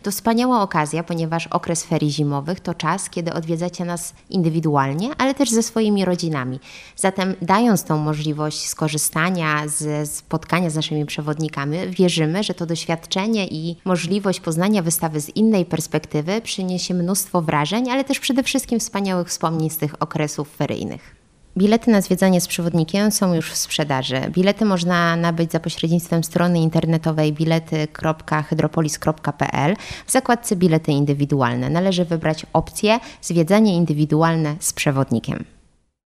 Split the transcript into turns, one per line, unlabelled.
To wspaniała okazja, ponieważ okres ferii zimowych to czas, kiedy odwiedzacie nas indywidualnie, ale też ze swoimi rodzinami. Zatem dając tą możliwość skorzystania ze spotkania z naszymi przewodnikami, wierzymy, że to doświadczenie i możliwość poznania wystawy z innej perspektywy przyniesie mnóstwo wrażeń, ale też przede wszystkim wspaniałych wspomnień z tych okresów feryjnych. Bilety na zwiedzanie z przewodnikiem są już w sprzedaży. Bilety można nabyć za pośrednictwem strony internetowej bilety.hydropolis.pl w zakładce bilety indywidualne. Należy wybrać opcję zwiedzanie indywidualne z przewodnikiem.